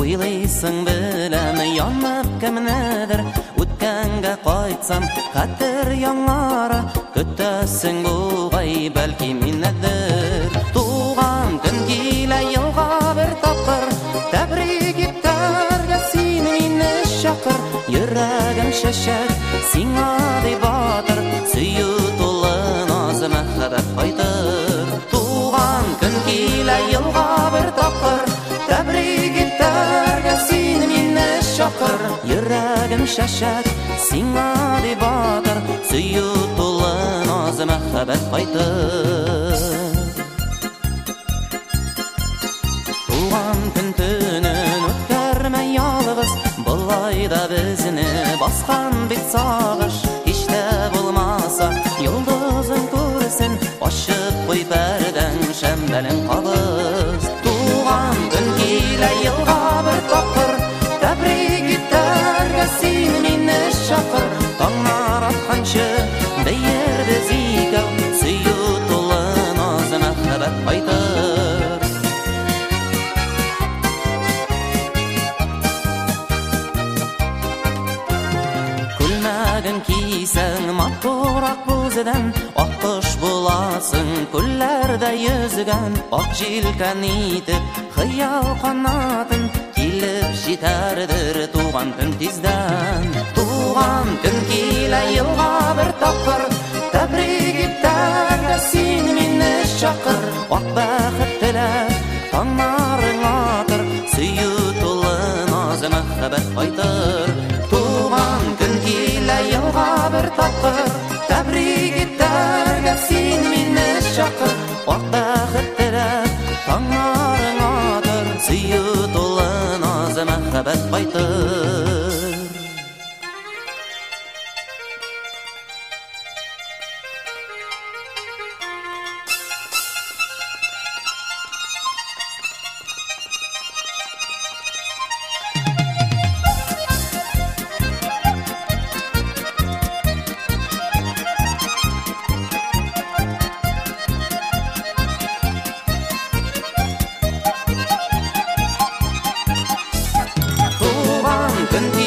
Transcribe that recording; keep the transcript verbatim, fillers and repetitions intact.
Уйлыйсың білем, янып кемнедір, үткәнгә кайтсам, хәтер яңара, көтәсең бугай, бәлки миннедер. Туган көн килә елга бер тапкыр, тәбрик итәргә син мине чакыр. Йөрәгем шәшәр, сиңа ди батыр, сөю тулы наз мәхәббәт кайтыр. Туган көн килә елга бер тапкыр, тәбрик итәргә син мине чакыр. Йөрәгем шәшәр, сиңа ди батыр, сөю тулы наз мәхәббәт кайтыр. Туган көн төнен үткәрмә ялгыз, болай да безне баскан бит сагыш. Һич тә булмаса йолдызың күрсен, ачып куй пәрдәң, шәмбәлең кабыз. Туган көн килә елга бер тапкыр, тәбрик итәргә син мине чакыр. Таңнар атканчы бәербез икәү, сөю тулы наз мәхәббәт кайтыр. Күлмәген кисәң матурак бүзедән, аккош буласың күлләрдә йөзгән. Ак җилкән итеп хыял канатын, килеп җитәрдер туган көн тиздән. Туган көн килә елга бер тапкыр, тәбрик итәргә син мине чакыр. Ак бәхет теләп таңнарың атыр, сөю тулы наз мәхәббәт кайтыр. Туган көн килә елга бер тапкыр, тәбрик итәргә син мине чакыр. Ак бәхет теләп таңнарың атыр, сөю тулы наз мәхәббәт кайтыр. Көн